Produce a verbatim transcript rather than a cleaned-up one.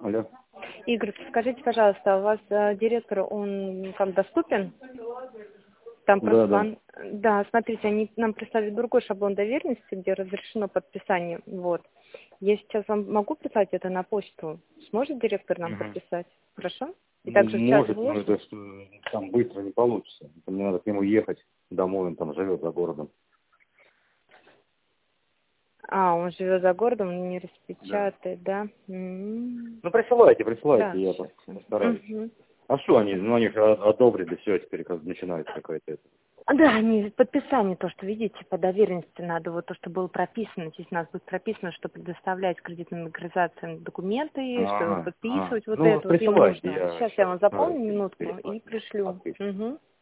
Алло. Игорь, скажите, пожалуйста, у вас э, директор, он как доступен? Там Да, просто да. вам... Да, смотрите, они нам прислали другой шаблон доверенности, где разрешено подписание. Вот. Я сейчас вам могу прислать это на почту. Сможет директор нам Мгм. подписать? Хорошо? И Ну, также сейчас может, но вложим. это что, там быстро не получится. Это мне надо к нему ехать домой, он там живет за городом. А, он живет за городом, он не Да. распечатает, да? М. Ну, присылайте, Да, присылайте, я сейчас. постараюсь. А что они, ну, они же одобрили, все, теперь как начинается какая-то это. Да, они подписание, то, что видите, по доверенности надо, вот то, что было прописано, здесь у нас будет прописано, что предоставлять кредитным организациям документы, что Ага, ага. подписывать, вот Ну, это вот им присылайте, нужно. я Сейчас я сейчас вам постараюсь заполню их минутку и перехватить. пришлю. Отлично. Угу.